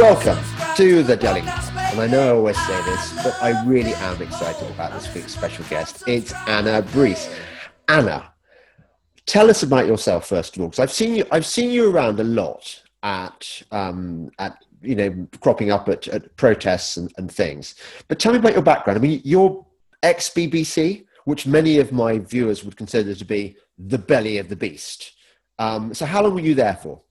Welcome to the Daily Cast. And I know I always say this, but I really am excited about this week's special guest. It's Anna Brees. Anna, tell us about yourself first of all, because I've seen you around a lot at cropping up at protests and things. But tell me about your background. I mean, you're ex-BBC, which many of my viewers would consider to be the belly of the beast. So how long were you there for?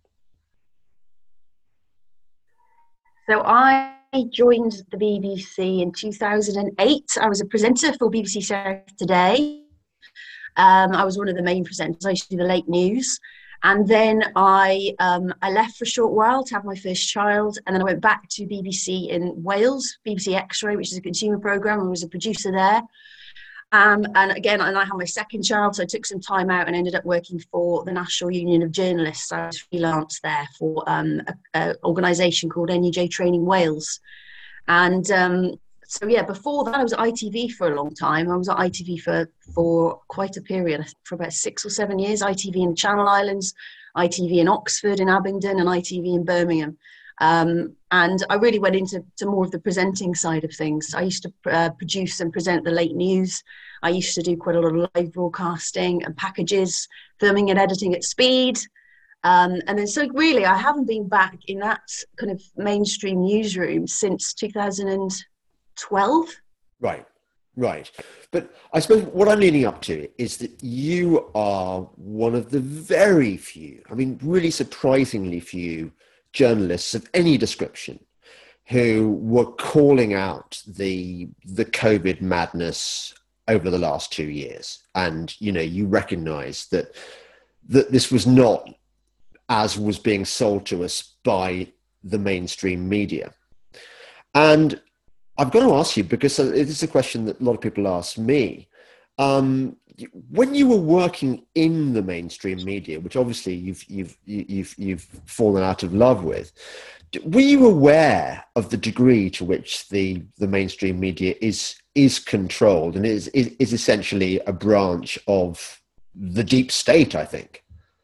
So I joined the BBC in 2008. I was a presenter for BBC South Today. I was one of the main presenters. I used to do the late news. And then I left for a short while to have my first child. And then I went back to BBC in Wales, BBC X-Ray, which is a consumer programme. I was a producer there. And I had my second child, so I took some time out and ended up working for the National Union of Journalists. I was freelance there for an organisation called NUJ Training Wales. And before that, I was at ITV for a long time. I was at ITV for quite a period, for about 6 or 7 years. ITV in the Channel Islands, ITV in Oxford, in Abingdon, and ITV in Birmingham. And I really went into more of the presenting side of things. I used to produce and present the late news. I used to do quite a lot of live broadcasting and packages, filming and editing at speed. I haven't been back in that kind of mainstream newsroom since 2012. Right. But I suppose what I'm leading up to is that you are one of the very few, I mean, really surprisingly few journalists of any description who were calling out the COVID madness over the last 2 years. And, you recognize that this was not as was being sold to us by the mainstream media. And I've got to ask you, because it is a question that a lot of people ask me, when you were working in the mainstream media, which obviously you've fallen out of love with, were you aware of the degree to which the mainstream media is controlled and is essentially a branch of the deep state, I think?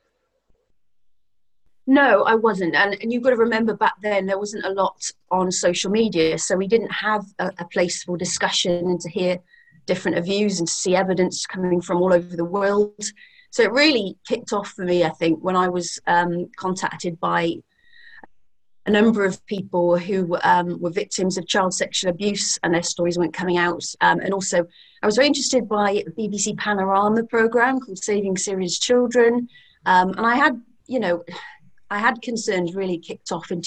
No, I wasn't. And you've got to remember back then there wasn't a lot on social media. So we didn't have a place for discussion and to hear different views and to see evidence coming from all over the world. So it really kicked off for me, I think, when I was contacted by a number of people who were victims of child sexual abuse and their stories weren't coming out. And also I was very interested by a BBC Panorama programme called Saving Syria's Children. And I had concerns really kicked off in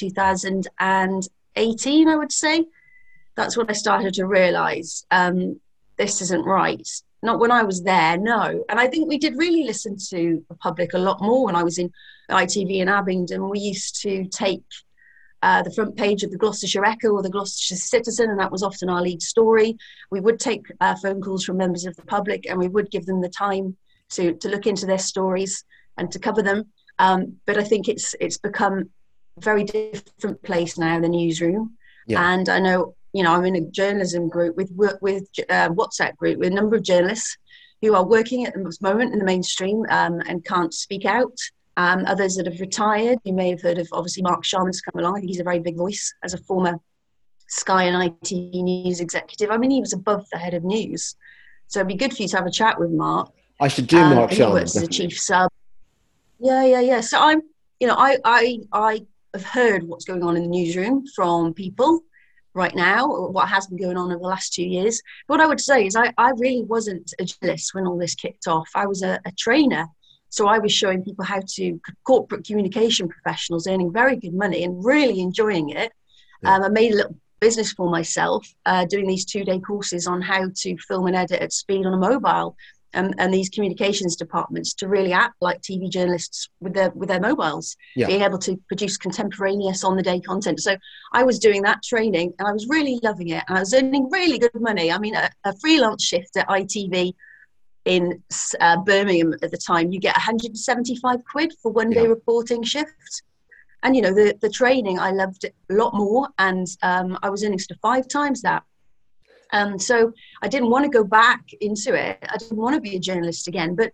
2018, I would say. That's when I started to realise this isn't right. Not when I was there, no. And I think we did really listen to the public a lot more when I was in ITV in Abingdon. We used to take the front page of the Gloucestershire Echo or the Gloucestershire Citizen, and that was often our lead story. We would take phone calls from members of the public, and we would give them the time to look into their stories and to cover them. But I think it's become a very different place now, the newsroom. Yeah. And I know, I'm in a journalism group with WhatsApp group with a number of journalists who are working at the moment in the mainstream and can't speak out. Others that have retired. You may have heard of, obviously, Mark Sharman's come along. I think he's a very big voice as a former Sky and ITV News executive. I mean, he was above the head of news. So it'd be good for you to have a chat with Mark. I should do Mark Sharman. He works as a chief sub. Yeah. So I have heard what's going on in the newsroom from people right now, what has been going on over the last 2 years. What I would say is I really wasn't a journalist when all this kicked off. I was a trainer. So I was showing people how to, corporate communication professionals, earning very good money and really enjoying it. Yeah. I made a little business for myself, doing these 2-day courses on how to film and edit at speed on a mobile. And these communications departments to really act like TV journalists with their mobiles, being able to produce contemporaneous on-the-day content. So I was doing that training and I was really loving it. And I was earning really good money. I mean, a freelance shift at ITV in Birmingham at the time, you get 175 quid for one-day reporting shift. And, the training, I loved it a lot more. And I was earning sort of 5 times that. So I didn't want to go back into it. I didn't want to be a journalist again. But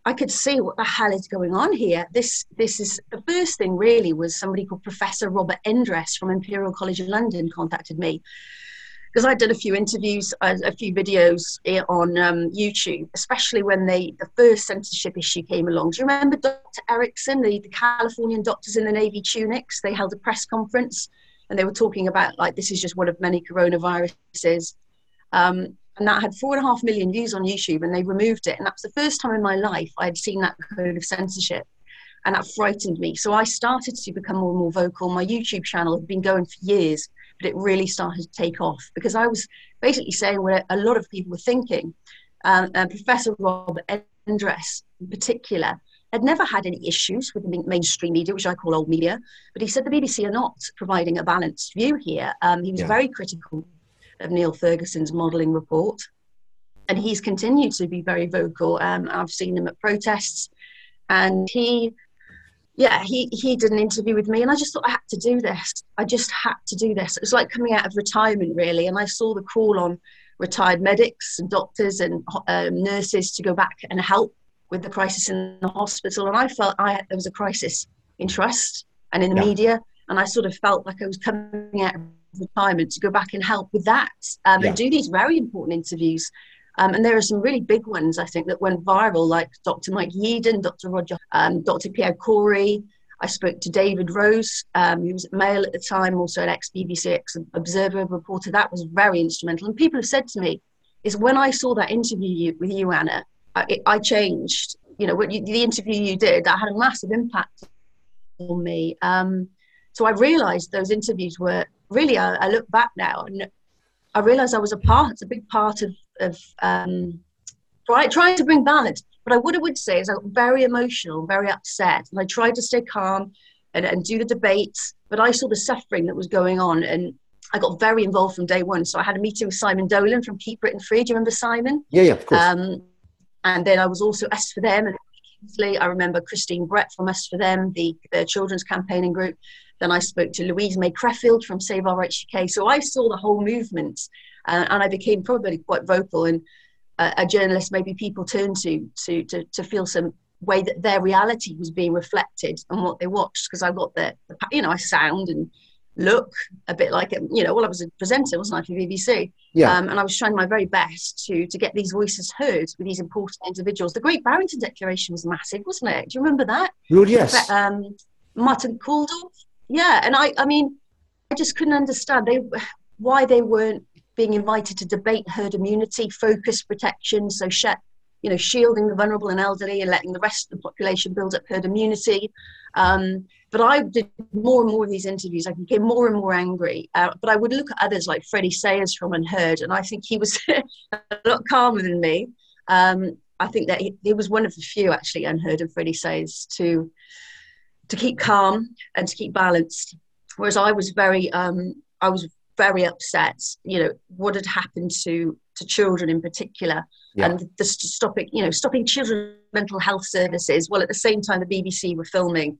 I could see what the hell is going on here. This is the first thing really was somebody called Professor Robert Endress from Imperial College London contacted me because I'd done a few interviews, a few videos on YouTube, especially when the first censorship issue came along. Do you remember Dr. Erickson, the Californian doctors in the Navy tunics? They held a press conference and they were talking about like, this is just one of many coronaviruses. And that had 4.5 million views on YouTube and they removed it. And that was the first time in my life I had seen that kind of censorship. And that frightened me. So I started to become more and more vocal. My YouTube channel had been going for years, but it really started to take off because I was basically saying what a lot of people were thinking. Professor Robert Endress in particular had never had any issues with the mainstream media, which I call old media, but he said the BBC are not providing a balanced view here. He was very critical of Neil Ferguson's modelling report. And he's continued to be very vocal. I've seen him at protests. And he did an interview with me and I just thought I had to do this. I just had to do this. It was like coming out of retirement, really. And I saw the call on retired medics and doctors and nurses to go back and help with the crisis in the hospital. And I felt there was a crisis in trust and in the media. And I sort of felt like I was coming out of retirement to go back and help with that and do these very important interviews. And there are some really big ones, I think, that went viral, like Dr. Mike Yeadon, Dr. Roger, Dr. Pierre Corey. I spoke to David Rose, who was at Mail at the time, also an ex-BBC, ex-Observer reporter. That was very instrumental. And people have said to me, is when I saw that interview with you, Anna, I changed. You know, the interview you did, that had a massive impact on me. So I realised those interviews were really, I look back now and I realised I was a big part of trying to bring balance. But what I would say is I got very emotional, very upset, and I tried to stay calm and do the debates, but I saw the suffering that was going on and I got very involved from day one. So I had a meeting with Simon Dolan from Keep Britain Free. Do you remember Simon? Yeah, of course. And then I was also Us for Them and Kingsley. I remember Christine Brett from Us for Them, the children's campaigning group. Then I spoke to Louise May Creffield from Save Our Rights UK. So I saw the whole movement and I became probably quite vocal and a journalist maybe people turn to feel some way that their reality was being reflected on what they watched. Because I got I sound and look a bit like, I was a presenter, wasn't I, for BBC? Yeah. And I was trying my very best to get these voices heard with these important individuals. The Great Barrington Declaration was massive, wasn't it? Do you remember that? Well, yes. Martin Kulldorff. Yeah, and I mean, I just couldn't understand why they weren't being invited to debate herd immunity, focused protection, so shielding the vulnerable and elderly and letting the rest of the population build up herd immunity. But I did more and more of these interviews. I became more and more angry. But I would look at others like Freddie Sayers from Unheard, and I think he was a lot calmer than me. I think that he was one of the few, actually, Unheard and Freddie Sayers, to keep calm and to keep balanced. Whereas I was very upset, what had happened to children in particular, and the stopping children's mental health services. Well, at the same time, the BBC were filming,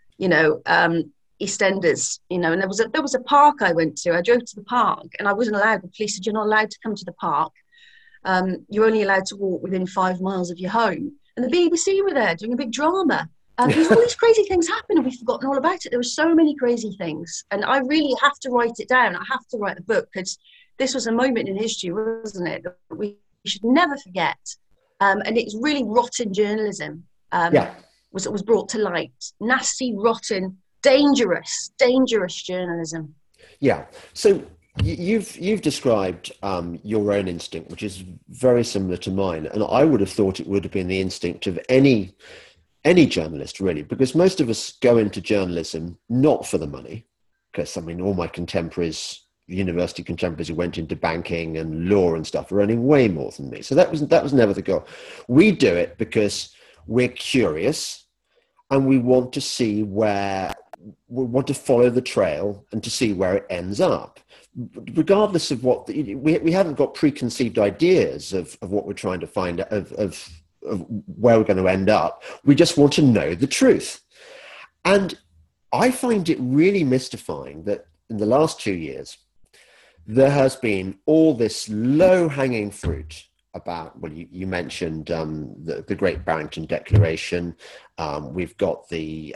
EastEnders, and there was a park I went to. I drove to the park and I wasn't allowed. The police said, you're not allowed to come to the park. You're only allowed to walk within 5 miles of your home. And the BBC were there doing a big drama. Because all these crazy things happen and we've forgotten all about it. There were so many crazy things. And I really have to write it down. I have to write a book because this was a moment in history, wasn't it, that we should never forget. And it's really rotten journalism was brought to light. Nasty, rotten, dangerous journalism. Yeah. So you've described your own instinct, which is very similar to mine. And I would have thought it would have been the instinct of any journalist, really, because most of us go into journalism not for the money, because all my contemporaries, university contemporaries who went into banking and law and stuff are earning way more than me. So that was never the goal. We do it because we're curious and we want to see we want to follow the trail and to see where it ends up. Regardless of what, we haven't got preconceived ideas of what we're trying to find, of where we're going to end up. We just want to know the truth. And I find it really mystifying that in the last 2 years, there has been all this low-hanging fruit about, well, you mentioned the Great Barrington Declaration. We've got the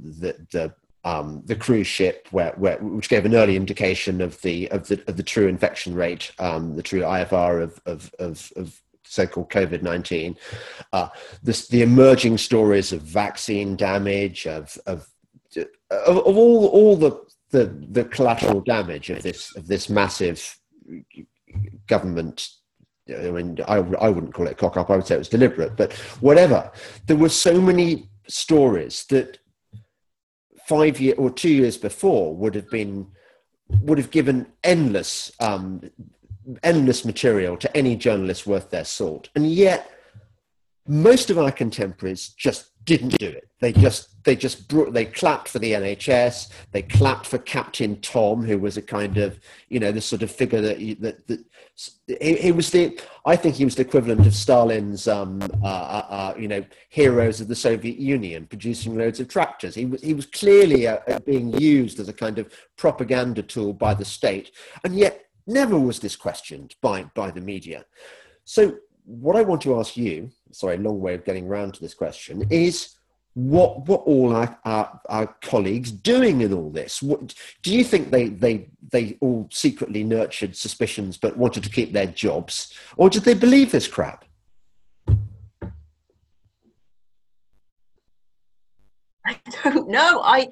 cruise ship which gave an early indication of the true infection rate, the true IFR of so-called COVID-19. The emerging stories of vaccine damage, of all the collateral damage of this massive government. I mean, I wouldn't call it cock up. I would say it was deliberate, but whatever. There were so many stories that 5 years or 2 years before would have given endless material to any journalist worth their salt, and yet most of our contemporaries just didn't do it. They clapped for the NHS. They clapped for Captain Tom, who was a kind of, the sort of figure that I think he was the equivalent of Stalin's, heroes of the Soviet Union, producing loads of tractors. He was clearly being used as a kind of propaganda tool by the state, and yet never was this questioned by the media. So what I want to ask you, sorry, long way of getting round to this question, is what were all our colleagues doing in all this? What, do you think they all secretly nurtured suspicions but wanted to keep their jobs, or did they believe this crap? I don't know. I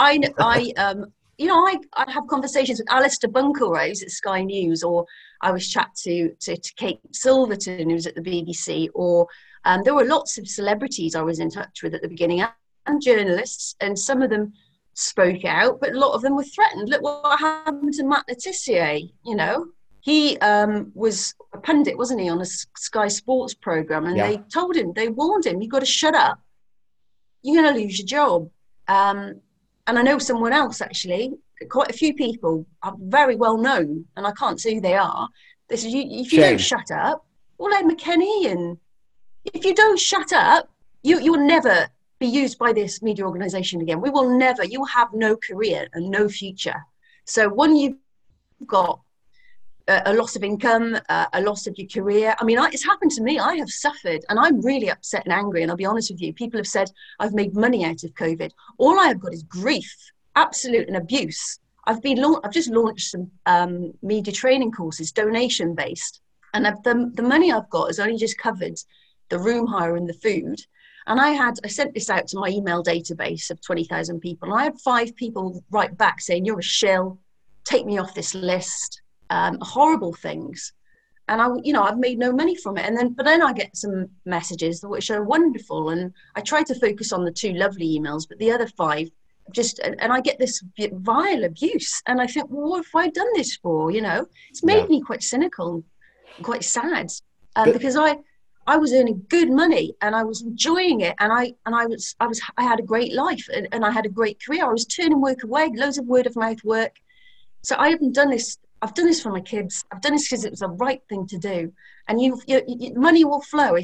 have conversations with Alistair Bunclerows at Sky News, or I was chat to Kate Silverton, who was at the BBC, or there were lots of celebrities I was in touch with at the beginning, and journalists, and some of them spoke out, but a lot of them were threatened. Look what happened to Matt Le Tissier. He was a pundit, wasn't he, on a Sky Sports programme, and they warned him, you've got to shut up, you're going to lose your job. And I know someone else, actually, quite a few people are very well known, and I can't say who they are. They said, if you don't shut up, Ed McKenney, and if you don't shut up, you'll never be used by this media organisation again. You'll have no career and no future. So when you've got a loss of income, a loss of your career. I mean, it's happened to me. I have suffered, and I'm really upset and angry. And I'll be honest with you, people have said I've made money out of COVID. All I have got is grief, absolute, and abuse. I've just launched some media training courses, donation based, and the money I've got has only just covered the room hire and the food. And I sent this out to my email database of 20,000 people, and I had 5 people write back saying, "You're a shill, take me off this list." Horrible things, and I've made no money from it. But then I get some messages which are wonderful, and I try to focus on the 2 lovely emails, but the other 5 and I get this vile abuse, and I think, well, what have I done this for? It's made me quite cynical, quite sad, because I was earning good money and I was enjoying it, and I had a great life, and I had a great career. I was turning work away, loads of word of mouth work. So I haven't done this. I've done this for my kids. I've done this because it was the right thing to do. And money will flow.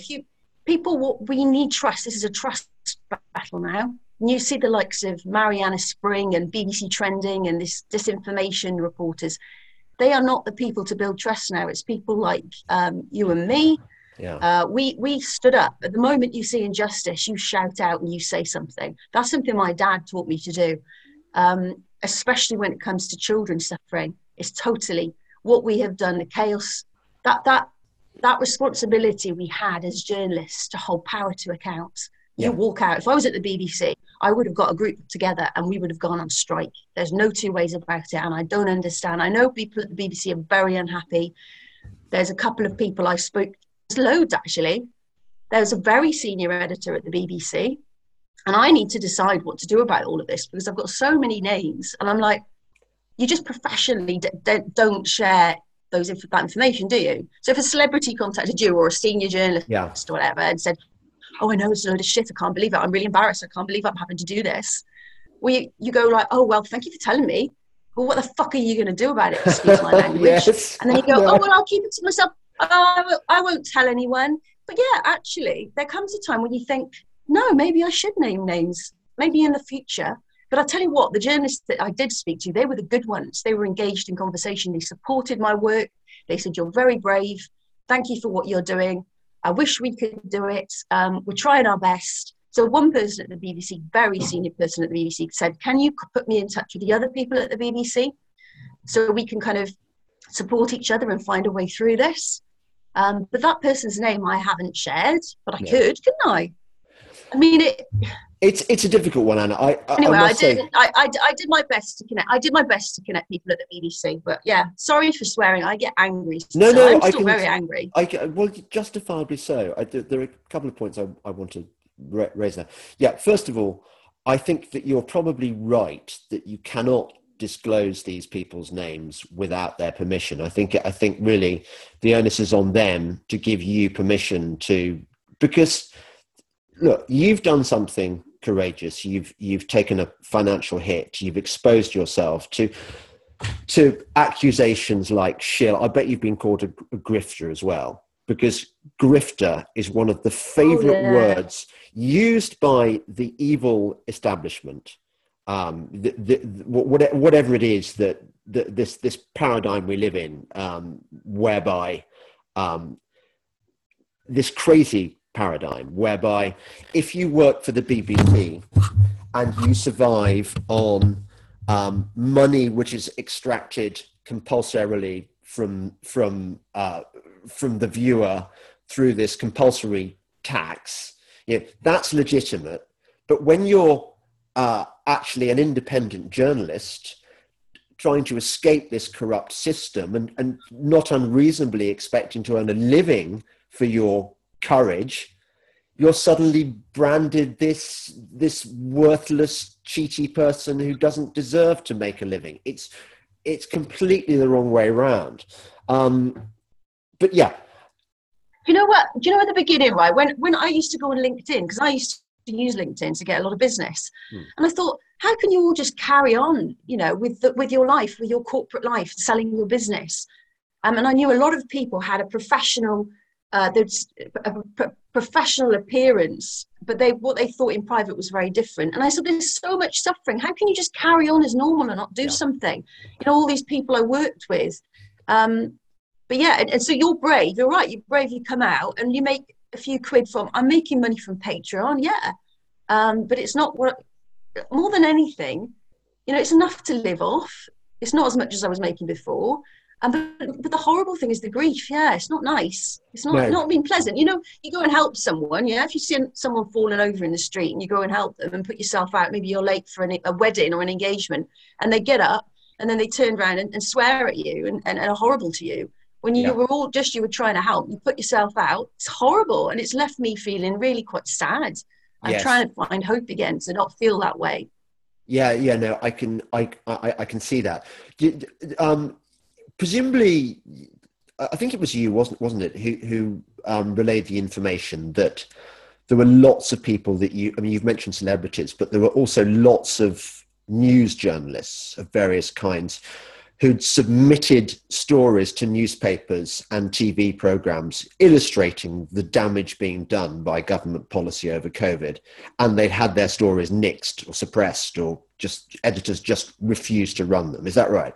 We need trust. This is a trust battle now. And you see the likes of Mariana Spring and BBC Trending and this disinformation reporters. They are not the people to build trust now. It's people like you and me. Yeah. We stood up. At the moment you see injustice, you shout out and you say something. That's something my dad taught me to do, especially when it comes to children suffering. It's totally what we have done, the chaos, that responsibility we had as journalists to hold power to account. You walk out. If I was at the BBC, I would have got a group together and we would have gone on strike. There's no 2 ways about it, and I don't understand. I know people at the BBC are very unhappy. There's a couple of people I spoke to, there's loads actually. There's a very senior editor at the BBC, and I need to decide what to do about all of this because I've got so many names, and I'm like, you just professionally don't share that information, do you? So if a celebrity contacted you or a senior journalist or whatever and said, "Oh, I know it's a load of shit. I can't believe it. I'm really embarrassed. I can't believe I'm having to do this." Well, you go like, "Oh, well, thank you for telling me. Well, what the fuck are you going to do about it?" Excuse my language. Yes. And then you go, "Oh, well, I'll keep it to myself. I won't tell anyone." But yeah, actually, there comes a time when you think, no, maybe I should name names. Maybe in the future. But I'll tell you what, the journalists that I did speak to, they were the good ones. They were engaged in conversation. They supported my work. They said, "You're very brave. Thank you for what you're doing. I wish we could do it. We're trying our best. So one person at the BBC, very senior person at the BBC, said, can you put me in touch with the other people at the BBC so we can kind of support each other and find a way through this? But that person's name I haven't shared, but I could, couldn't I? I mean, it's a difficult one, Anna. I did my best to connect. I did my best to connect people at the BBC, but yeah, sorry for swearing. I get angry. I'm still very angry. Well, justifiably so. There are a couple of points I want to raise now. Yeah, first of all, I think that you're probably right that you cannot disclose these people's names without their permission. I think really the onus is on them to give you permission to, because look, you've done something courageous. You've taken a financial hit. You've exposed yourself to accusations like shill. I bet you've been called a grifter as well, because grifter is one of the favorite words used by the evil establishment. Whatever it is that this paradigm we live in, whereby this crazy paradigm whereby if you work for the BBC and you survive on money which is extracted compulsorily from the viewer through this compulsory tax, that's legitimate. But when you're actually an independent journalist trying to escape this corrupt system and not unreasonably expecting to earn a living for your courage, you're suddenly branded this worthless, cheaty person who doesn't deserve to make a living. It's completely the wrong way around. But yeah. Do you know what? At the beginning, right, when I used to go on LinkedIn, because I used to use LinkedIn to get a lot of business, and I thought, how can you all just carry on, with your life, with your corporate life, selling your business? And I knew a lot of people had a professional professional appearance, but what they thought in private was very different. And I said, there's so much suffering. How can you just carry on as normal and not do something? All these people I worked with. But yeah, and so you're brave. You're right. You bravely come out and you make a few quid from. I'm making money from Patreon, but it's not what. More than anything, it's enough to live off. It's not as much as I was making before. But the horrible thing is the grief. Yeah, it's not nice. It's not been pleasant. You go and help someone. Yeah, if you see someone falling over in the street and you go and help them and put yourself out, maybe you're late for a wedding or an engagement, and they get up and then they turn around and swear at you and are horrible to you. When you were trying to help, you put yourself out. It's horrible, and it's left me feeling really quite sad. I'm trying to find hope again to not feel that way. No, I can see that. Presumably, I think it was you, wasn't it, who relayed the information that there were lots of people that you've mentioned celebrities, but there were also lots of news journalists of various kinds who'd submitted stories to newspapers and TV programs illustrating the damage being done by government policy over COVID. And they'd had their stories nixed or suppressed, or just editors just refused to run them. Is that right?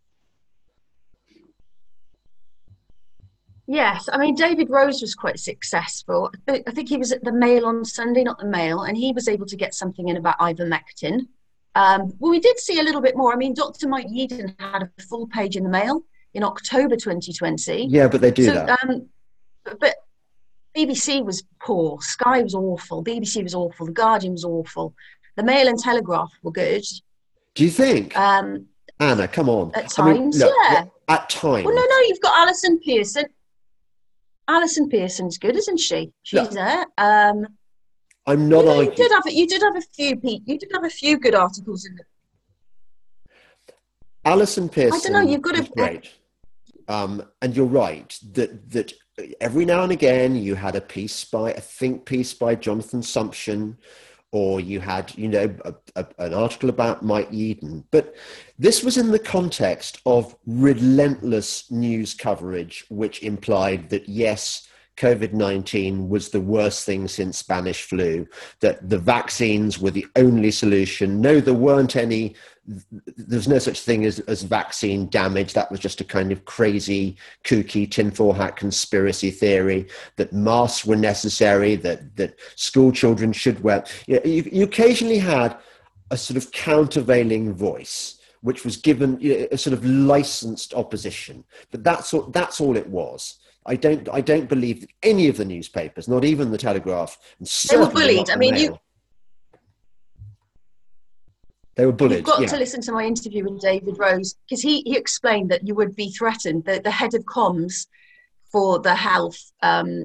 Yes, I mean, David Rose was quite successful. I think he was at the Mail on Sunday, not the Mail, and he was able to get something in about ivermectin. Well, we did see a little bit more. I mean, Dr. Mike Yeadon had a full page in the Mail in October 2020. Yeah, but they do that. But BBC was poor. Sky was awful. BBC was awful. The Guardian was awful. The Mail and Telegraph were good. Do you think? Anna, come on. At times, look, At times. Well, no, you've got Alison Pearson. Alison Pearson's good, isn't she? She's there. I'm not arguing. You did have a few good articles in there. Alison Pearson. I don't know. You've got to. Great. And you're right that every now and again you had a think piece by Jonathan Sumption, or you had an article about Mike Yeadon. But this was in the context of relentless news coverage, which implied that yes, COVID-19 was the worst thing since Spanish flu, that the vaccines were the only solution. No, there's no such thing as vaccine damage. That was just a kind of crazy, kooky tinfoil hat conspiracy theory, that masks were necessary, that school children should wear. You occasionally had a sort of countervailing voice, which was given a sort of licensed opposition. But that's all it was. I don't believe that any of the newspapers, not even the Telegraph, and they were bullied. They were bullied. You've got to listen to my interview with David Rose, because he explained that you would be threatened. The head of comms for the health head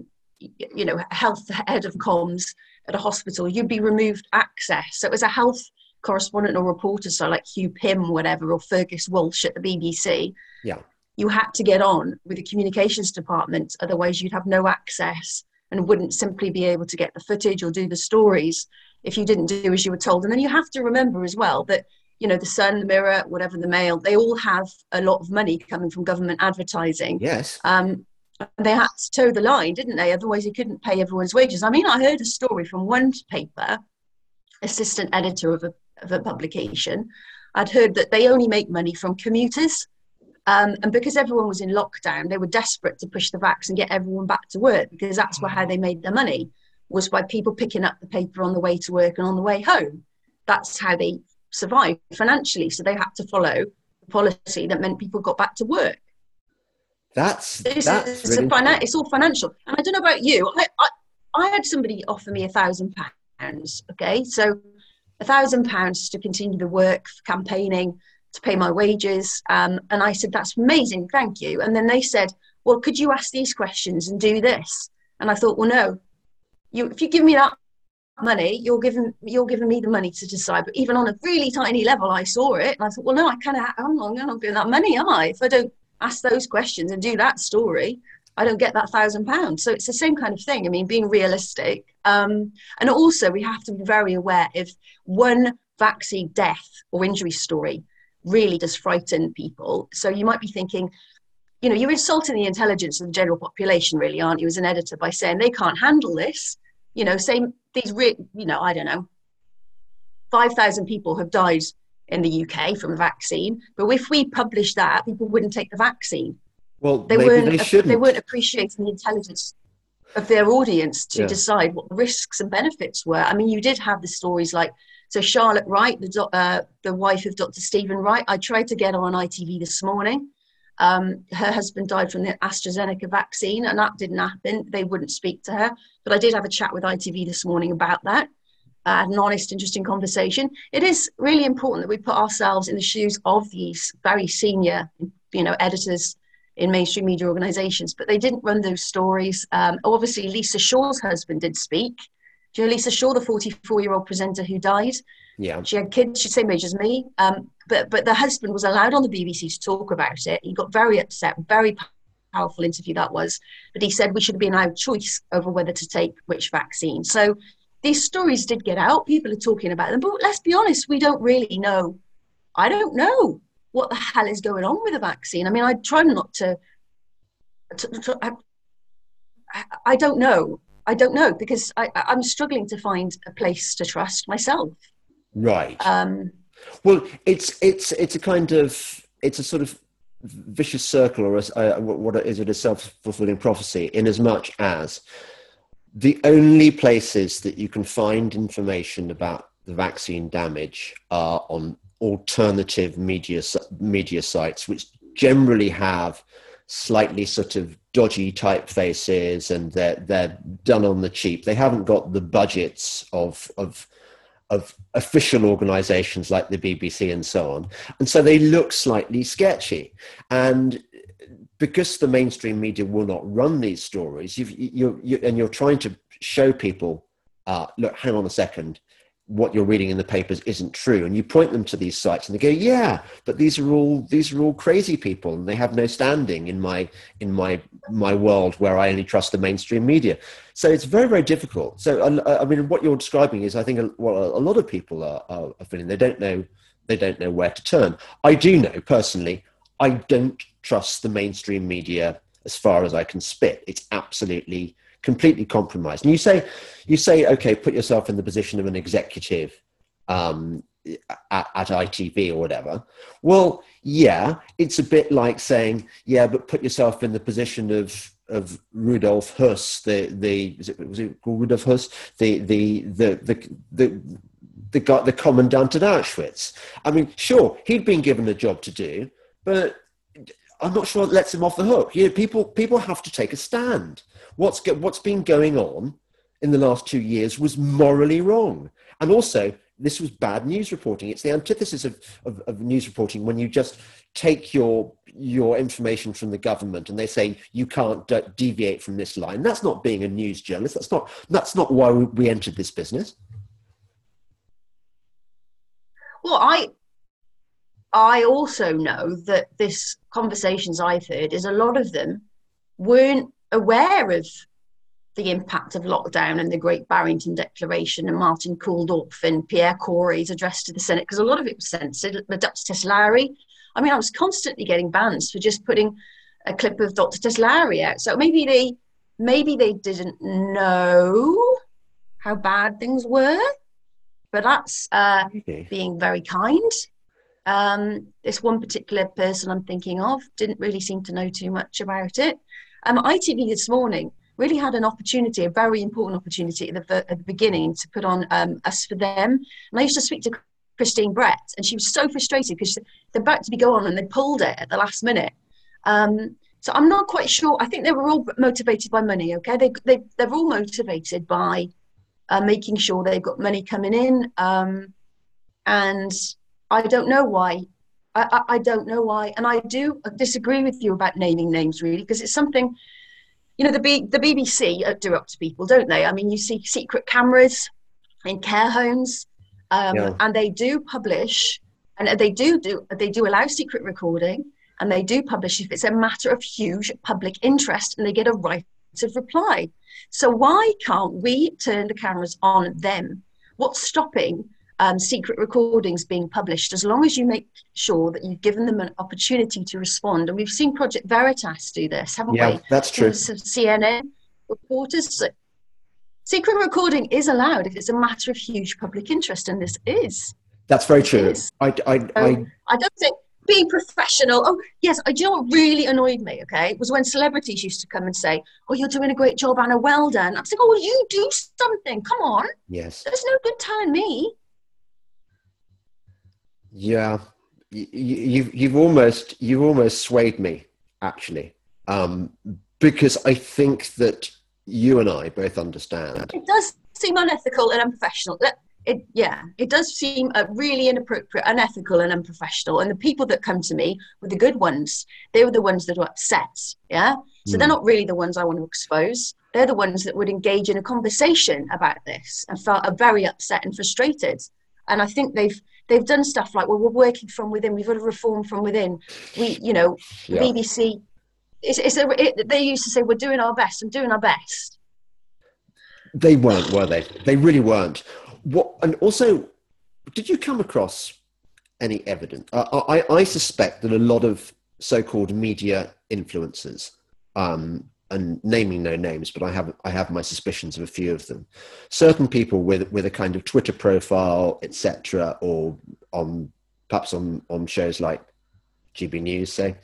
of comms at a hospital, you'd be removed access. So it was a health correspondent or reporter, so like Hugh Pym, whatever, or Fergus Walsh at the BBC. Yeah. You had to get on with the communications department, otherwise you'd have no access and wouldn't simply be able to get the footage or do the stories if you didn't do as you were told. And then you have to remember as well that, the Sun, the Mirror, whatever, the Mail, they all have a lot of money coming from government advertising. Yes. They had to toe the line, didn't they? Otherwise, you couldn't pay everyone's wages. I mean, I heard a story from one paper, assistant editor of a publication. I'd heard that they only make money from commuters. And because everyone was in lockdown, they were desperate to push the vax and get everyone back to work, because that's how they made their money, was by people picking up the paper on the way to work and on the way home. That's how they survived financially. So they had to follow the policy that meant people got back to work. It's all financial. And I don't know about you. I had somebody offer me £1,000. Okay, so £1,000 to continue the work, campaigning, to pay my wages. And I said, that's amazing, thank you. And then they said, well, could you ask these questions and do this? And I thought, well, no, if you give me that money, you're giving me the money to decide. But even on a really tiny level, I saw it. And I thought, well, no, I'm not getting that money, am I? If I don't ask those questions and do that story, I don't get that £1,000. So it's the same kind of thing. I mean, being realistic. And also we have to be very aware if one vaccine death or injury story really does frighten people. So you might be thinking, you're insulting the intelligence of the general population, really, aren't you, as an editor, by saying they can't handle this. I don't know, 5,000 people have died in the UK from a vaccine. But if we published that, people wouldn't take the vaccine. Well, they weren't appreciating the intelligence of their audience to decide what the risks and benefits were. I mean, you did have the stories like, so Charlotte Wright, the wife of Dr. Stephen Wright, I tried to get her on ITV this morning. Her husband died from the AstraZeneca vaccine, and that didn't happen. They wouldn't speak to her. But I did have a chat with ITV this morning about that. An honest, interesting conversation. It is really important that we put ourselves in the shoes of these very senior, editors in mainstream media organisations, but they didn't run those stories. Obviously, Lisa Shaw's husband did speak. Do you know Lisa Shaw, the 44-year-old presenter who died? Yeah. She had kids, she's the same age as me. But the husband was allowed on the BBC to talk about it. He got very upset, very powerful interview that was. But he said we should be allowed choice over whether to take which vaccine. So these stories did get out. People are talking about them. But let's be honest, we don't really know. I don't know what the hell is going on with the vaccine. I mean, I try not to I don't know. I don't know, because I'm struggling to find a place to trust myself. Right. Well, it's a sort of vicious circle, or what is it, a self-fulfilling prophecy, in as much as the only places that you can find information about the vaccine damage are on alternative media sites, which generally have slightly sort of dodgy typefaces, and they're done on the cheap. They haven't got the budgets of official organizations like the BBC and so on. And so they look slightly sketchy. And because the mainstream media will not run these stories, you're trying to show people, look, hang on a second, what you're reading in the papers isn't true, and you point them to these sites and they go, yeah, but these are all crazy people, and they have no standing in my world where I only trust the mainstream media. So it's very, very difficult. So I mean, what you're describing is, I think, what a lot of people are feeling. They don't know where to turn. I do know personally, I don't trust the mainstream media as far as I can spit. It's absolutely, completely compromised. And you say, okay, put yourself in the position of an executive at ITV or whatever. Well, yeah, it's a bit like saying, yeah, but put yourself in the position of Rudolf Höss, was it called Rudolf Höss, the commandant at Auschwitz. I mean, sure, he'd been given a job to do, but I'm not sure it lets him off the hook. You know, people have to take a stand. What's been going on in the last 2 years was morally wrong, and also this was bad news reporting. It's the antithesis of news reporting, when you just take your information from the government and they say you can't deviate from this line. That's not being a news journalist. That's not why we entered this business. Well, I also know that this conversations I've heard is a lot of them weren't aware of the impact of lockdown and the Great Barrington Declaration and Martin Kulldorff and Pierre Corey's address to the Senate, because a lot of it was censored. But Dr. Teslari, I mean, I was constantly getting bans for just putting a clip of Dr. Teslari out. So maybe they didn't know how bad things were, but that's being very kind. This one particular person I'm thinking of didn't really seem to know too much about it. ITV this morning really had an opportunity, a very important opportunity at the beginning, to put on Us for Them. And I used to speak to Christine Brett, and she was so frustrated because they're about to be going on and they pulled it at the last minute. So I'm not quite sure. I think they were all motivated by money, okay? They're all motivated by making sure they've got money coming in. And I don't know why. I don't know why. And I do disagree with you about naming names, really, because it's something... You know, the BBC do up to people, don't they? I mean, you see secret cameras in care homes, and they do publish, and they do allow secret recording, and they do publish if it's a matter of huge public interest, and they get a right of reply. So why can't we turn the cameras on them? What's stopping secret recordings being published, as long as you make sure that you've given them an opportunity to respond? And we've seen Project Veritas do this, haven't we? Yeah, that's true. Some CNN reporters. So secret recording is allowed if it's a matter of huge public interest, and this is. That's very true. I don't think being professional. Oh yes, do you know what really annoyed me? Okay, was when celebrities used to come and say, "Oh, you're doing a great job, Anna. Well done." I was like, "Oh, well, you do something. Come on." Yes. There's no good telling me. Yeah, you've almost swayed me, actually, because I think that you and I both understand. It does seem unethical and unprofessional. It does seem really inappropriate, unethical and unprofessional. And the people that come to me were the good ones. They were the ones that were upset, yeah? So they're not really the ones I want to expose. They're the ones that would engage in a conversation about this and felt very upset and frustrated. And I think they've done stuff like, well, we're working from within. We've got to reform from within. BBC, they used to say, we're doing our best. I'm doing our best. They weren't, were they? They really weren't. And also, did you come across any evidence? I suspect that a lot of so-called media influencers, and naming no names, but I have my suspicions of a few of them. Certain people with a kind of Twitter profile, etc., or perhaps on shows like GB News, say,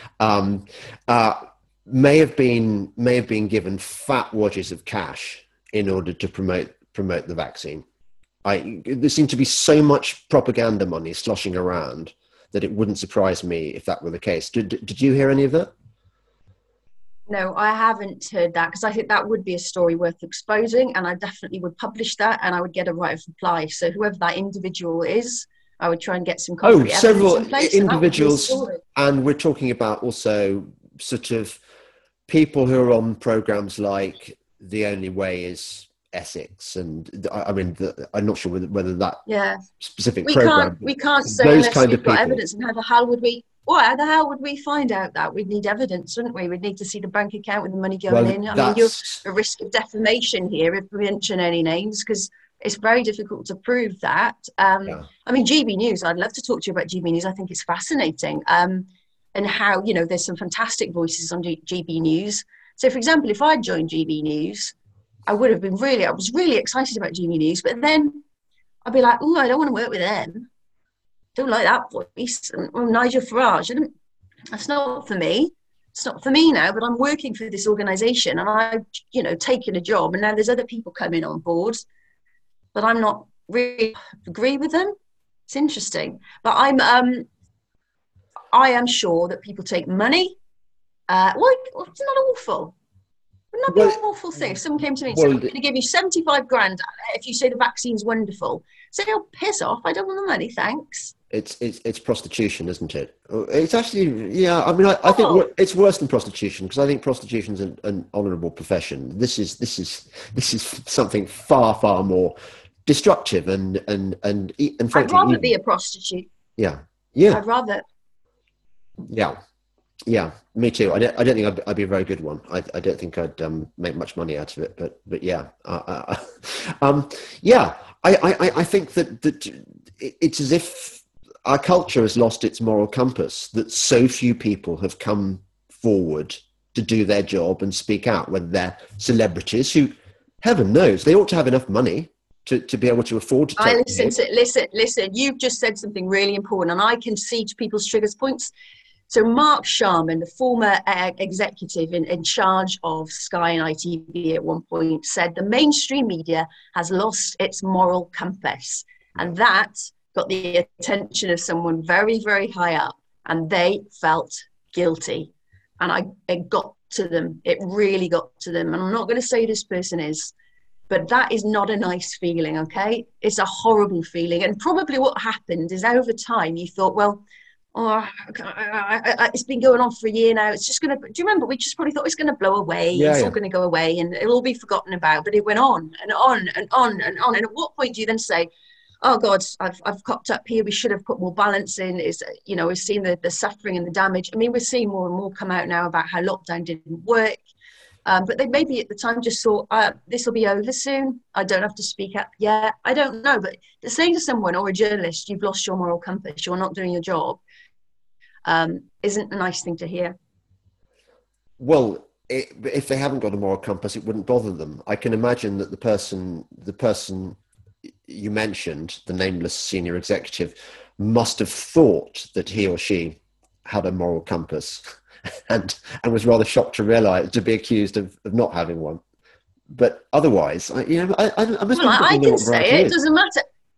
may have been given fat wadges of cash in order to promote the vaccine. There seemed to be so much propaganda money sloshing around that it wouldn't surprise me if that were the case. Did you hear any of that? No, I haven't heard that, because I think that would be a story worth exposing, and I definitely would publish that, and I would get a right of reply. So whoever that individual is, I would try and get some concrete several in place, individuals, and we're talking about also sort of people who are on programs like The Only Way Is Essex, and I mean, I'm not sure whether that specific program. We can't say unless we've got evidence, and how the hell would we? Well, how the hell would we find out that? We'd need evidence, wouldn't we? We'd need to see the bank account with the money going in. I mean, you're a risk of defamation here if we mention any names, because it's very difficult to prove that. I mean, GB News, I'd love to talk to you about GB News. I think it's fascinating. and how, you know, there's some fantastic voices on GB News. So, for example, if I'd joined GB News, I was really excited about GB News, but then I'd be like, oh, I don't want to work with them. Don't like that voice. Or Nigel Farage. That's not for me. It's not for me now, but I'm working for this organisation and I've, you know, taken a job, and now there's other people coming on board, but I'm not really agree with them. It's interesting. But I am sure that people take money. Well, it's not awful. Wouldn't that be an awful thing? If someone came to me and said, I'm going to give you 75 grand if you say the vaccine's wonderful. Say, oh, piss off. I don't want the money, thanks. It's prostitution, isn't it? It's actually, yeah. I mean, I think it's worse than prostitution, because I think prostitution's an honourable profession. This is something far more destructive and frankly, I'd rather be a prostitute. Yeah. I'd rather. Yeah, me too. I don't think I'd be a very good one. I don't think I'd make much money out of it. But yeah, I think that it's as if our culture has lost its moral compass, that so few people have come forward to do their job and speak out, whether they're celebrities who, heaven knows, they ought to have enough money to be able to afford to take listen, you've just said something really important, and I can see to people's triggers points. So Mark Sharman, the former executive in charge of Sky and ITV at one point, said the mainstream media has lost its moral compass. And that got the attention of someone very, very high up, and they felt guilty. And it got to them. It really got to them. And I'm not going to say who this person is, but that is not a nice feeling, okay? It's a horrible feeling. And probably what happened is over time you thought, well, it's been going on for a year now. It's just going to, do you remember? We just probably thought it was going to blow away. It's all going to go away and it'll all be forgotten about. But it went on and on and on and on. And at what point do you then say, oh God, I've copped up here. We should have put more balance in. We've seen the suffering and the damage. I mean, we're seeing more and more come out now about how lockdown didn't work. But they maybe at the time just thought, this will be over soon. I don't have to speak up yet. I don't know. But saying to someone or a journalist, you've lost your moral compass, you're not doing your job, isn't a nice thing to hear. Well, if they haven't got a moral compass, it wouldn't bother them. I can imagine that the person you mentioned, the nameless senior executive, must have thought that he or she had a moral compass and was rather shocked to be accused of not having one. But otherwise, I can say it doesn't matter.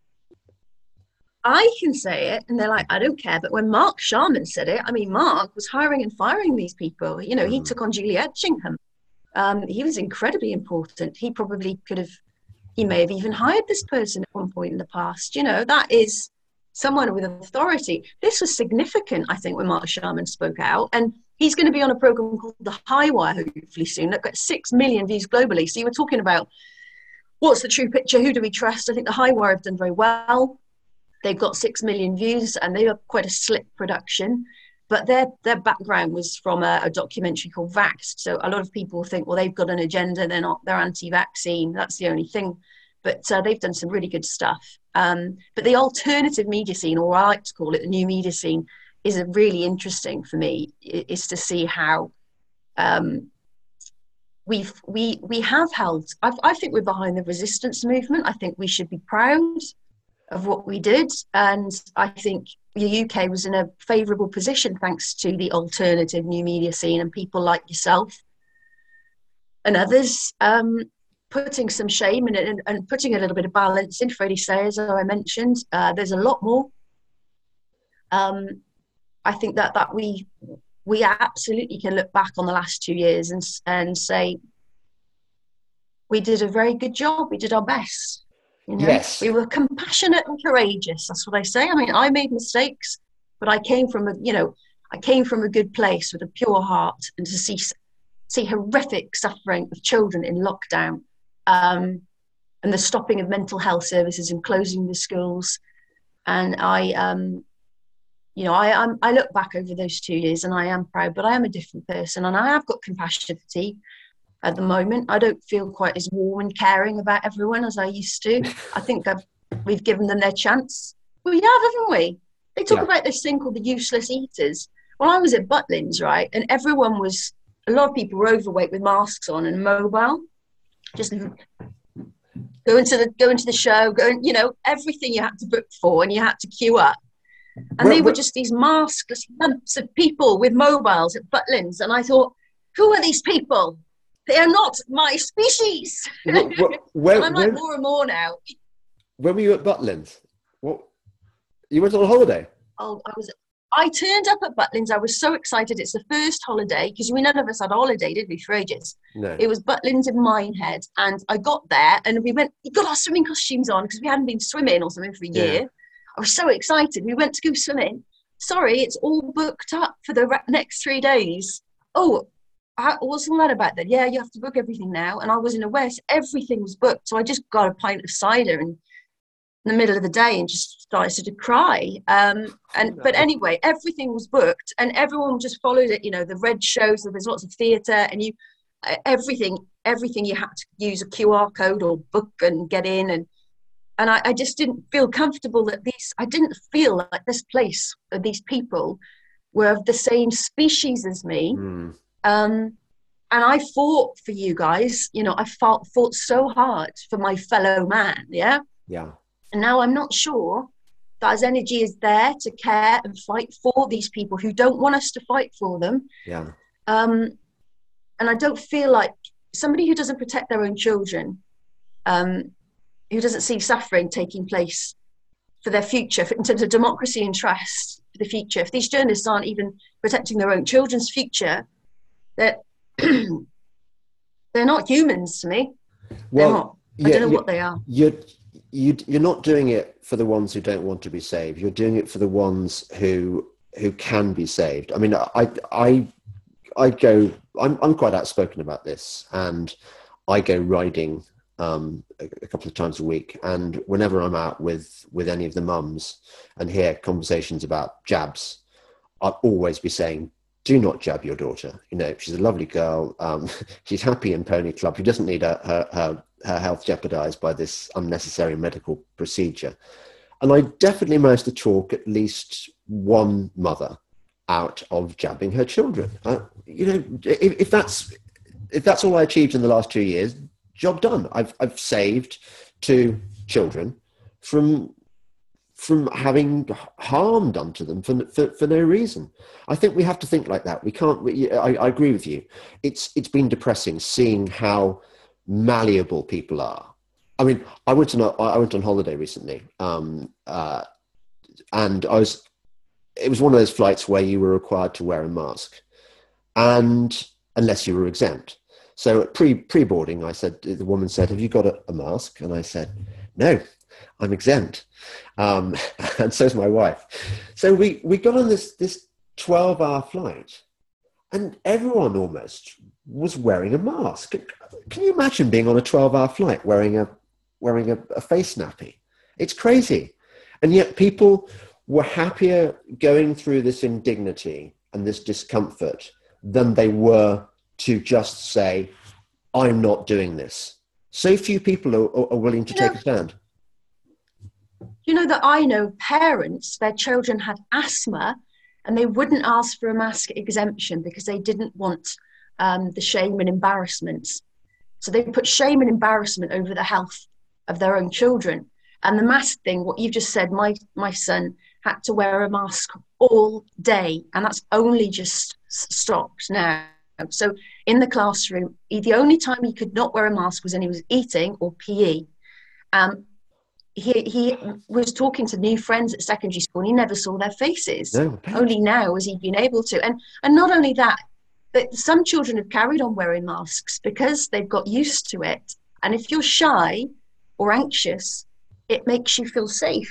I can say it, and they're like, I don't care. But when Mark Sharman said it, I mean, Mark was hiring and firing these people. You know, he took on Julie Etchingham. He was incredibly important. He may have even hired this person at one point in the past. You know, that is someone with authority. This was significant, I think, when Mark Sharman spoke out. And he's going to be on a program called The High Wire, hopefully soon. That got 6 million views globally. So you were talking about what's the true picture? Who do we trust? I think The High Wire have done very well. They've got 6 million views and they are quite a slick production. But their background was from a documentary called Vaxxed. So a lot of people think, well, they've got an agenda. They're anti-vaccine. That's the only thing. But they've done some really good stuff. But the alternative media scene, or I like to call it the new media scene, is really interesting for me. Is to see how we have held. I think we're behind the resistance movement. I think we should be proud of what we did, and I think the UK was in a favourable position thanks to the alternative new media scene and people like yourself and others putting some shame in it and putting a little bit of balance in. Freddie Sayers, as I mentioned, there's a lot more. I think that we absolutely can look back on the last 2 years and say we did a very good job. We did our best. You know? Yes. We were compassionate and courageous. That's what I say. I mean, I made mistakes, but I came from a good place with a pure heart, and to see horrific suffering of children in lockdown, and the stopping of mental health services and closing the schools. And I look back over those 2 years and I am proud, but I am a different person and I have got compassion fatigue. At the moment, I don't feel quite as warm and caring about everyone as I used to. I think we've given them their chance. We have, haven't we? They talk about this thing called the useless eaters. Well, I was at Butlins, right? And a lot of people were overweight with masks on and mobile, just go into the show, everything you had to book for, and you had to queue up. And they were just these maskless lumps of people with mobiles at Butlins. And I thought, who are these people? They are not my species. And I'm like more and more now. When were you at Butlins? What? You went on holiday? Oh, I turned up at Butlins. I was so excited. It's the first holiday, because none of us had a holiday, did we, for ages? No. It was Butlins in Minehead. And I got there and we got our swimming costumes on because we hadn't been swimming or something for a year. Yeah. I was so excited. We went to go swimming. Sorry, it's all booked up for the next 3 days. Oh, what's all that about then? Yeah, you have to book everything now. And I wasn't aware. So everything was booked. So I just got a pint of cider in the middle of the day and just started to cry. But anyway, everything was booked and everyone just followed it. The red shows, so there's lots of theatre, and everything you had to use a QR code or book and get in. And I just didn't feel comfortable I didn't feel like this place, these people were of the same species as me. And I fought for you guys, I fought so hard for my fellow man. Yeah. Yeah. And now I'm not sure that as energy is there to care and fight for these people who don't want us to fight for them. Yeah. And I don't feel like somebody who doesn't protect their own children, who doesn't see suffering taking place for their future, in terms of democracy and trust for the future. If these journalists aren't even protecting their own children's future, they're not humans to me. Well, they're not. I don't know what they are. You're not doing it for the ones who don't want to be saved. You're doing it for the ones who can be saved. I mean, I'm quite outspoken about this, and I go riding a couple of times a week, and whenever I'm out with any of the mums and hear conversations about jabs, I'll always be saying, do not jab your daughter. She's a lovely girl. She's happy in Pony Club. She doesn't need her health jeopardized by this unnecessary medical procedure. And I definitely managed to talk at least one mother out of jabbing her children. If that's all I achieved in the last 2 years, job done. I've saved 2 children from having harm done to them for no reason. I think we have to think like that. We can't. I agree with you. It's been depressing seeing how malleable people are. I mean, I went on holiday recently, and it was one of those flights where you were required to wear a mask, and unless you were exempt. So at pre-boarding, the woman said, "Have you got a mask?" And I said, "No, I'm exempt." And so's my wife. So we got on this 12-hour flight, and everyone almost was wearing a mask. Can you imagine being on a 12-hour flight wearing a face nappy? It's crazy. And yet people were happier going through this indignity and this discomfort than they were to just say, I'm not doing this. So few people are willing to take a stand. That I know parents, their children had asthma and they wouldn't ask for a mask exemption because they didn't want the shame and embarrassment. So they put shame and embarrassment over the health of their own children. And the mask thing, what you've just said, my son had to wear a mask all day, and that's only just stopped now. So in the classroom, the only time he could not wear a mask was when he was eating or PE. He was talking to new friends at secondary school and he never saw their faces. No, only now has he been able to. And not only that, but some children have carried on wearing masks because they've got used to it. And if you're shy or anxious, it makes you feel safe.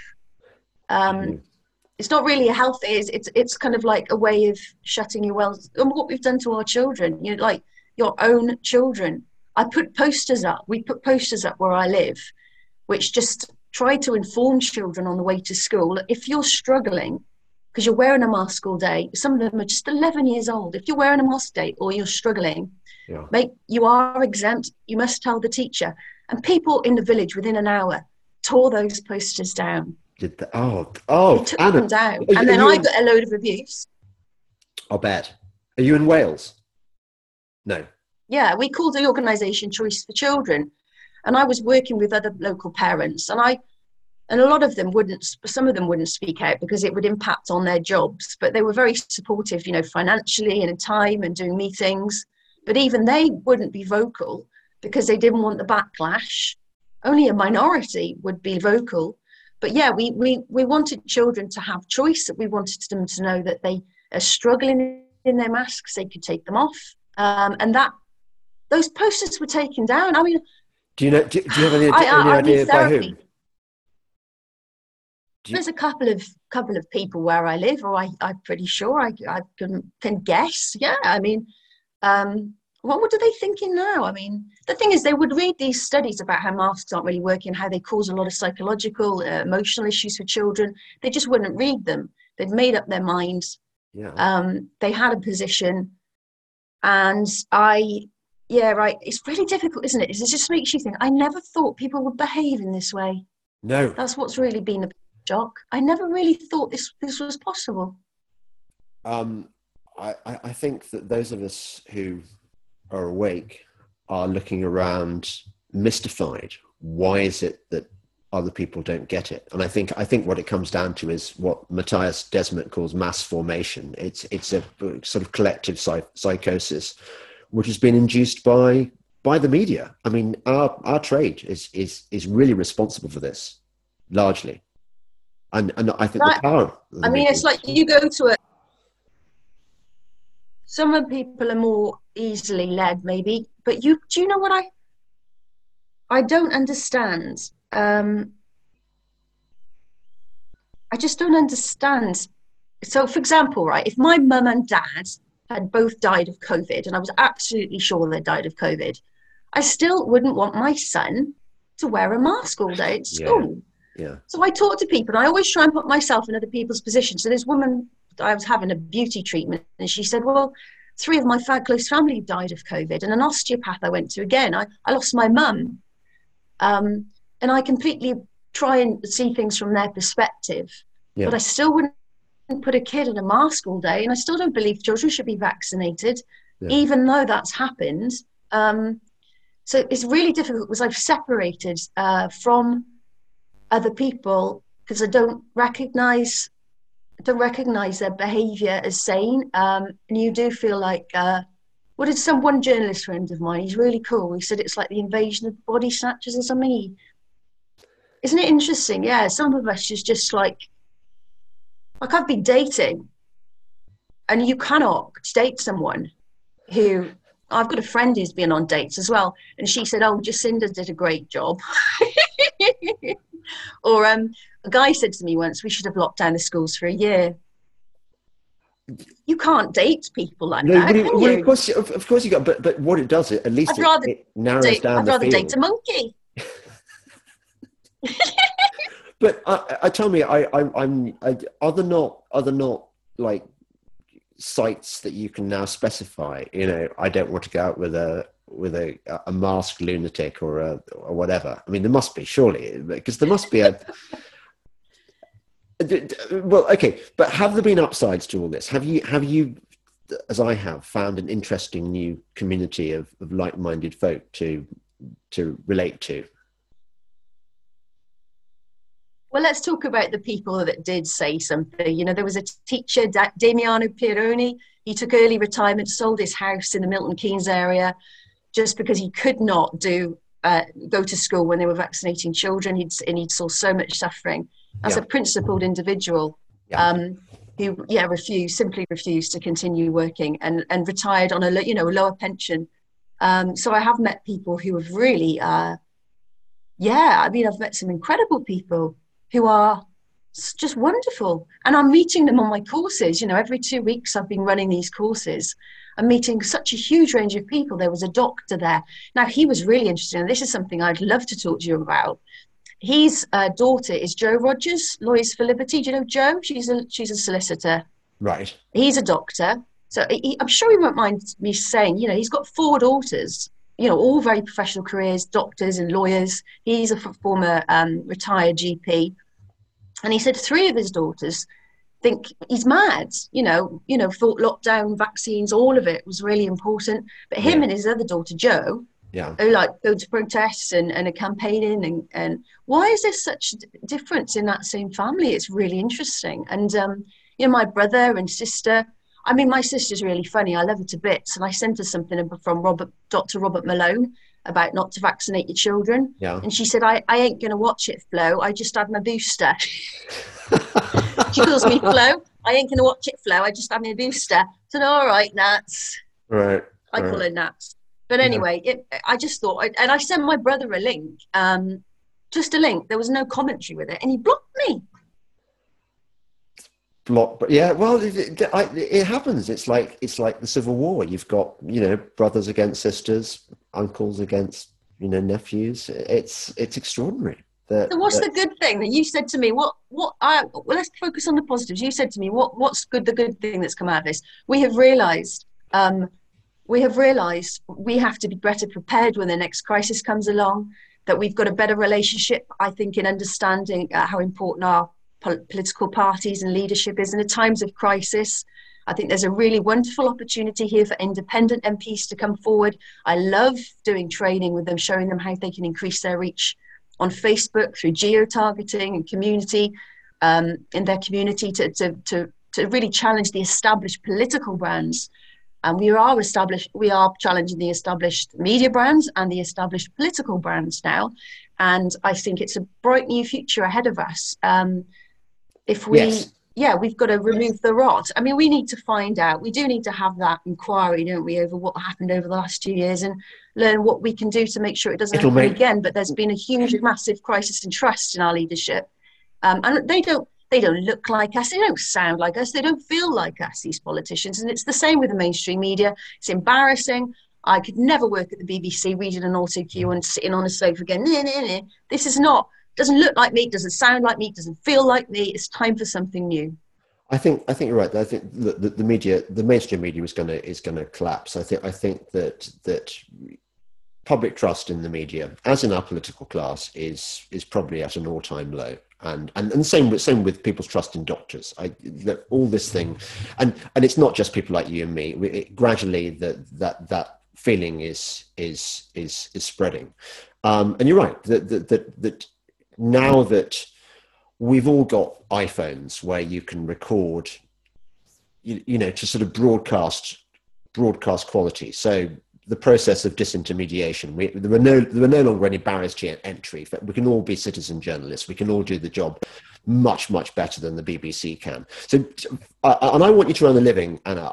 It's not really a healthy, it's kind of like a way of shutting your wells. And what we've done to our children, like your own children. We put posters up where I live, which just try to inform children on the way to school. If you're struggling, because you're wearing a mask all day, some of them are just 11 years old. If you're wearing a mask today or you're struggling, you are exempt, you must tell the teacher. And people in the village within an hour tore those posters down. They took them down. And then I got a load of abuse. I'll bet. Are you in Wales? No. Yeah, we called the organisation Choice for Children, and I was working with other local parents, and a lot of them wouldn't, some of them wouldn't speak out because it would impact on their jobs, but they were very supportive, you know, financially and in time and doing meetings. But even they wouldn't be vocal because they didn't want the backlash. Only a minority would be vocal. But yeah, we wanted children to have choice. We wanted them to know that they are struggling in their masks, they could take them off. And that those posters were taken down. I mean, do you know? Do you have any idea by whom? There's a couple of people where I live, or I'm pretty sure I can guess. Yeah, I mean, what are they thinking now? I mean, the thing is, they would read these studies about how masks aren't really working, how they cause a lot of psychological, emotional issues for children. They just wouldn't read them. They'd made up their minds. Yeah. They had a position, and right. It's really difficult, isn't it? It just makes you think. I never thought people would behave in this way. No. That's what's really been a shock. I never really thought this was possible. I think that those of us who are awake are looking around mystified. Why is it that other people don't get it? And I think what it comes down to is what Matthias Desmet calls mass formation. It's a sort of collective psychosis, which has been induced by the media. I mean, our trade is really responsible for this, largely. And I think the power. I mean, it's like you go to some people are more easily led, maybe, but do you know what I don't understand? I just don't understand. So, for example, right, if my mum and dad had both died of COVID, and I was absolutely sure they died of COVID, I still wouldn't want my son to wear a mask all day at school. Yeah. So I talk to people, and I always try and put myself in other people's positions. So this woman, I was having a beauty treatment, and she said, well, 3 of my close family died of COVID, and an osteopath I went to again. I lost my mum. And I completely try and see things from their perspective. Yeah. But I still wouldn't put a kid in a mask all day, and I still don't believe children should be vaccinated, even though that's happened. So it's really difficult because I've separated from other people because I don't recognize their behavior as sane. And you do feel like, what did one journalist friend of mine, he's really cool. He said it's like the invasion of body snatchers or something. Isn't it interesting? Yeah, some of us is just like I've been dating, and you cannot date someone who, I've got a friend who's been on dates as well, and she said, oh, Jacinda did a great job. Or a guy said to me once, we should have locked down the schools for a year. You can't date people like that, can you? Of course you got, but what it does, at least it narrows down the field. I'd rather date a monkey. But I tell me, are there not like sites that you can now specify? You know, I don't want to go out with a masked lunatic or whatever. I mean, there must be, surely, because there must be a. Well, okay, but have there been upsides to all this? Have you, as I have, found an interesting new community of like-minded folk to relate to? Well, let's talk about the people that did say something. You know, there was a teacher, Damiano Pieroni. He took early retirement, sold his house in the Milton Keynes area just because he could not go to school when they were vaccinating children. He saw so much suffering. As a principled individual who simply refused to continue working and retired on a lower pension. So I have met people who have really, I've met some incredible people who are just wonderful. And I'm meeting them on my courses. You know, every 2 weeks I've been running these courses. I'm meeting such a huge range of people. There was a doctor there. Now, he was really interesting. And this is something I'd love to talk to you about. His daughter is Jo Rogers, Lawyers for Liberty. Do you know Jo? She's a solicitor. Right. He's a doctor. So I'm sure he won't mind me saying, you know, he's got 4 daughters, you know, all very professional careers, doctors and lawyers. He's a former retired GP. And he said 3 of his daughters, think he's mad. Thought lockdown, vaccines, all of it was really important. But him and his other daughter Jo, who like go to protests and are campaigning, and why is there such difference in that same family? It's really interesting. And my brother and sister. I mean, my sister's really funny. I love her to bits, and I sent her something from Dr. Robert Malone about not to vaccinate your children. Yeah. And she said, I ain't going to watch it, Flo. I just had my booster. She calls me Flo. I ain't going to watch it, Flo. I just had my booster. I said, all right, Nats. Right. I call her Nats. But anyway, I just thought, and I sent my brother a link, just a link. There was no commentary with it, and he blocked me. But yeah, well, it happens. It's like the Civil War. You've got brothers against sisters, uncles against nephews. It's extraordinary. So what's the good thing that you said to me? Let's focus on the positives. You said to me, what's good? The good thing that's come out of this. We have realised we have to be better prepared when the next crisis comes along. That we've got a better relationship, I think, in understanding how important our political parties and leadership is in the times of crisis. I think there's a really wonderful opportunity here for independent MPs to come forward. I love doing training with them, showing them how they can increase their reach on Facebook through geo-targeting and community in their community to really challenge the established political brands. And we are challenging the established media brands and the established political brands now. And I think it's a bright new future ahead of us. We've got to remove the rot. I mean, we need to find out. We do need to have that inquiry, don't we, over what happened over the last 2 years and learn what we can do to make sure it doesn't happen again. But there's been a huge, massive crisis in trust in our leadership. And they don't look like us. They don't sound like us. They don't feel like us, these politicians. And it's the same with the mainstream media. It's embarrassing. I could never work at the BBC reading an auto cue and sitting on a sofa going, this is not. Doesn't look like me, doesn't sound like me, doesn't feel like me. It's time for something new. I think you're right. I think the mainstream media is going to collapse. I think that public trust in the media, as in our political class, is probably at an all-time low. And same with people's trust in doctors. All this thing, and it's not just people like you and me. Gradually, that feeling is spreading. And you're right that now that we've all got iPhones where you can record, to sort of broadcast quality. So the process of disintermediation, there were no longer any barriers to entry. We can all be citizen journalists. We can all do the job much, much better than the BBC can. So, and I want you to earn a living, Anna.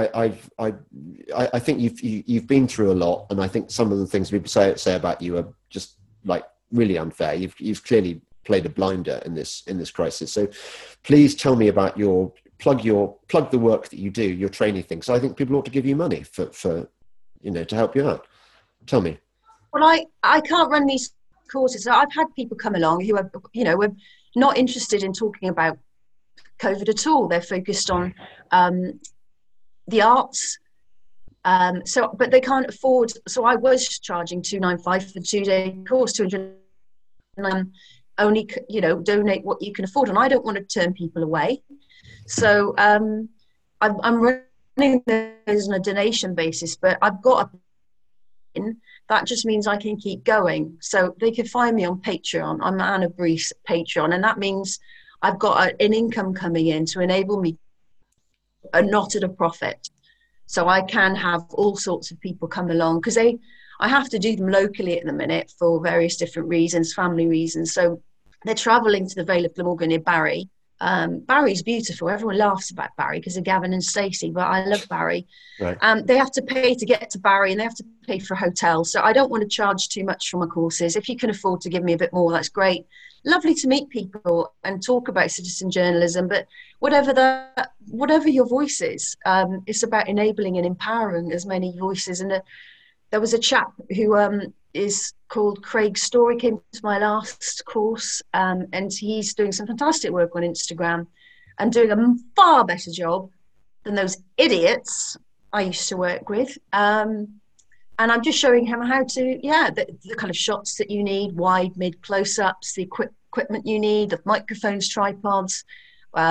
I think you've been through a lot, and I think some of the things people say about you are just like really unfair. You've clearly played a blinder in this crisis. So please tell me about plug the work that you do, your training thing. So I think people ought to give you money for to help you out. Tell me. Well, I can't run these courses. So I've had people come along who are not interested in talking about COVID at all. They're focused on the arts. But they can't afford. So I was charging $295 for the 2-day course, $200. Only donate what you can afford, and I don't want to turn people away. So I'm running those on a donation basis, but I've got that just means I can keep going. So they can find me on Patreon. I'm Anna Brees Patreon, and that means I've got an income coming in to enable me not at a profit. So I can have all sorts of people come along because I have to do them locally at the minute for various different reasons, family reasons. So they're travelling to the Vale of Glamorgan near Barry. Barry's beautiful. Everyone laughs about Barry because of Gavin and Stacey, but I love Barry. Right. They have to pay to get to Barry, and they have to pay for a hotel. So I don't want to charge too much for my courses. If you can afford to give me a bit more, that's great. Lovely to meet people and talk about citizen journalism, but whatever your voice is, it's about enabling and empowering as many voices. And there was a chap who is called Craig Story, came to my last course, and he's doing some fantastic work on Instagram and doing a far better job than those idiots I used to work with. And I'm just showing him how to, the kind of shots that you need, wide, mid, close-ups, the equipment you need, the microphones, tripods,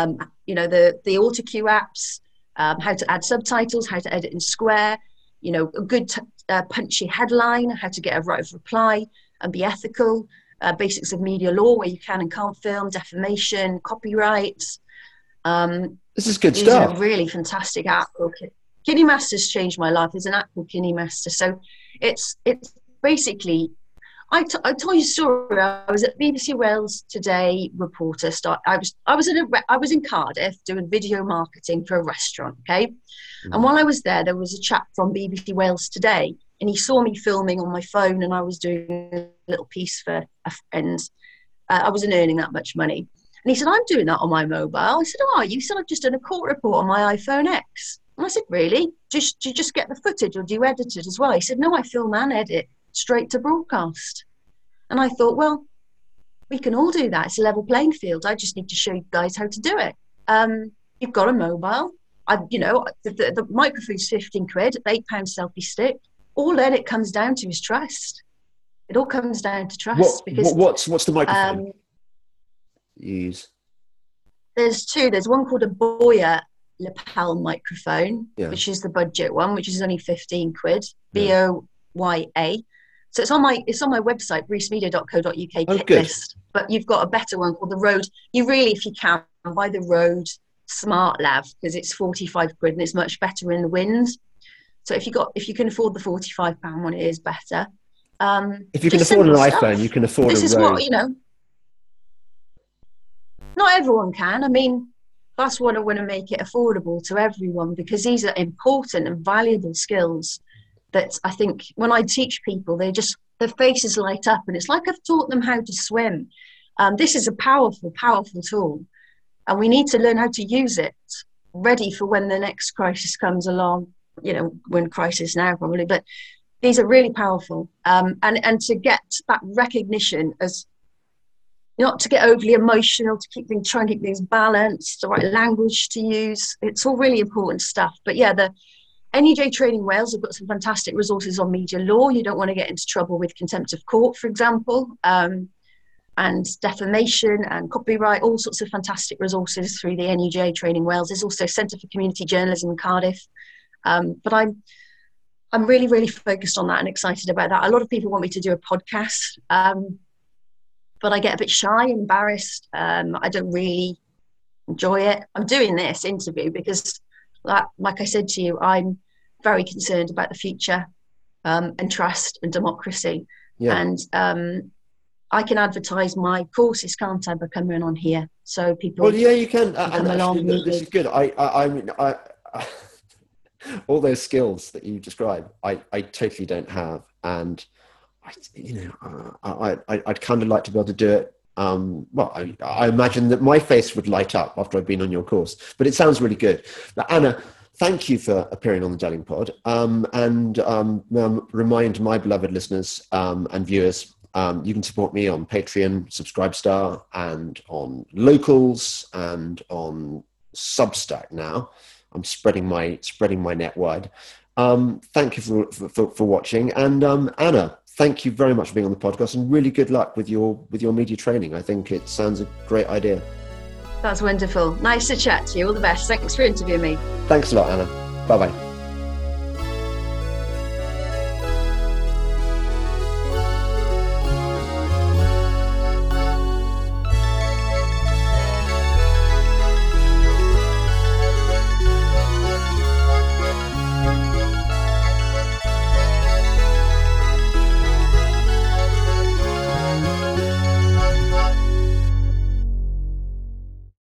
the autocue apps, how to add subtitles, how to edit in Square, a good punchy headline, how to get a right of reply and be ethical, basics of media law, where you can and can't film, defamation, copyright. This is good stuff. Using a really fantastic app called KidneyMaster's changed my life. There's an app called KidneyMaster. So it's basically, I told you a story. I was at BBC Wales Today reporter. I was in Cardiff doing video marketing for a restaurant. Okay, and while I was there was a chap from BBC Wales Today, and he saw me filming on my phone, and I was doing a little piece for a friend. I wasn't earning that much money, and he said, "I'm doing that on my mobile." I said, "Oh, are you?" He said, "I've just done a court report on my iPhone X." And I said, "Really? Do you just get the footage, or do you edit it as well?" He said, "No, I film and edit straight to broadcast." And I thought, well, we can all do that. It's a level playing field. I just need to show you guys how to do it. You've got a mobile. The microphone's 15 quid, £8 selfie stick. All then it comes down to is trust. It all comes down to trust. What's the microphone you use? There's two. There's one called a Boya lapel microphone, which is the budget one, which is only 15 quid. BOYA. So it's on my website, brucemedia.co.uk kit list. But you've got a better one called the Rode. You really, if you can, buy the Rode Smart Lav, because it's 45 quid and it's much better in the wind. So if you can afford the £45 one, it is better. If you can afford an iPhone, you can afford this a Rode. This is what, not everyone can. I mean, that's what I want to make it affordable to everyone, because these are important and valuable skills that I think when I teach people, their faces light up, and it's like I've taught them how to swim. This is a powerful, powerful tool, and we need to learn how to use it, ready for when the next crisis comes along, when crisis now probably, but these are really powerful. And to get that recognition, as not to get overly emotional, to try and keep things balanced, the right language to use. It's all really important stuff. But yeah, the NUJ Training Wales have got some fantastic resources on media law. You don't want to get into trouble with contempt of court, for example, and defamation and copyright, all sorts of fantastic resources through the NUJ Training Wales. There's also Centre for Community Journalism in Cardiff. But I'm really, really focused on that and excited about that. A lot of people want me to do a podcast, but I get a bit shy, embarrassed. I don't really enjoy it. I'm doing this interview because, like I said to you, I'm very concerned about the future and trust and democracy. Yeah. And I can advertise my courses, can't I, by coming on here? So people. Well, yeah, you can. And actually, this is good. I mean, all those skills that you describe, I totally don't have, and I'd kind of like to be able to do it. I imagine that my face would light up after I've been on your course, but it sounds really good. But Anna, thank you for appearing on the Delling Pod, and remind my beloved listeners and viewers, you can support me on Patreon, Subscribestar, and on Locals, and on Substack now. I'm spreading my net wide. Thank you for watching, and Anna, thank you very much for being on the podcast, and really good luck with your media training. I think it sounds a great idea. That's wonderful. Nice to chat to you. All the best. Thanks for interviewing me. Thanks a lot, Anna. Bye-bye.